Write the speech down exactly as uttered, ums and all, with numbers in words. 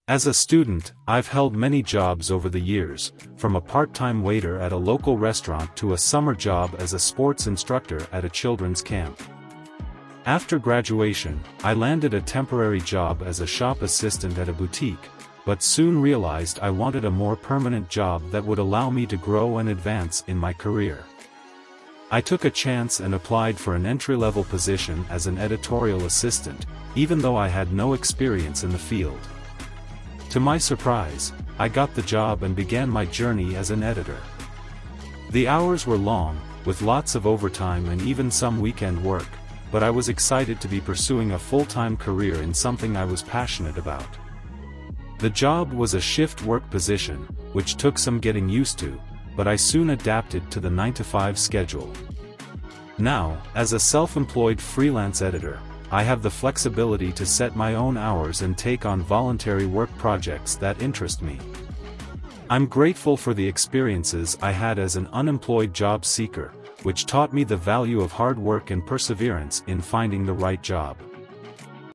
As a student, I've held many jobs over the years, from a part-time waiter at a local restaurant to a summer job as a sports instructor at a children's camp. After graduation, I landed a temporary job as a shop assistant at a boutique, but soon realized I wanted a more permanent job that would allow me to grow and advance in my career. I took a chance and applied for an entry-level position as an editorial assistant, even though I had no experience in the field. To my surprise, I got the job and began my journey as an editor. The hours were long, with lots of overtime and even some weekend work, but I was excited to be pursuing a full-time career in something I was passionate about. The job was a shift work position, which took some getting used to, but I soon adapted to the nine to five schedule. Now, as a self-employed freelance editor, I have the flexibility to set my own hours and take on voluntary work projects that interest me. I'm grateful for the experiences I had as an unemployed job seeker, which taught me the value of hard work and perseverance in finding the right job.